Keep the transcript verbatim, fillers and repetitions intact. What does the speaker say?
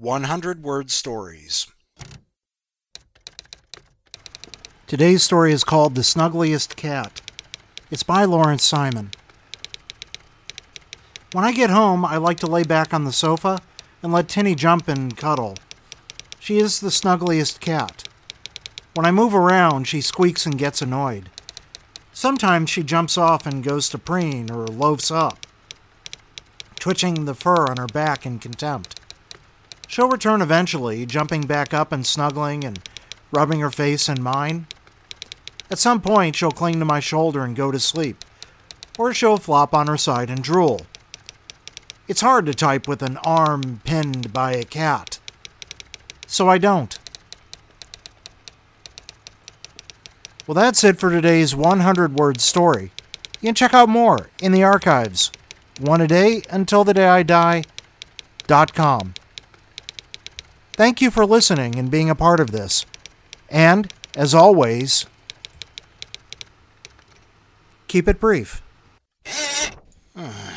one hundred word stories. Today's story is called The Snuggliest Cat. It's by Lawrence Simon. When I get home, I like to lay back on the sofa and let Tinny jump and cuddle. She is the snuggliest cat. When I move around, she squeaks and gets annoyed. Sometimes she jumps off and goes to preen or loafs up, twitching the fur on her back in contempt. She'll return eventually, jumping back up and snuggling and rubbing her face in mine. At some point, she'll cling to my shoulder and go to sleep, or she'll flop on her side and drool. It's hard to type with an arm pinned by a cat, so I don't. Well, that's it for today's one hundred word story. You can check out more in the archives. One a day until the day I die dot com. Thank you for listening and being a part of this. And, as always, keep it brief.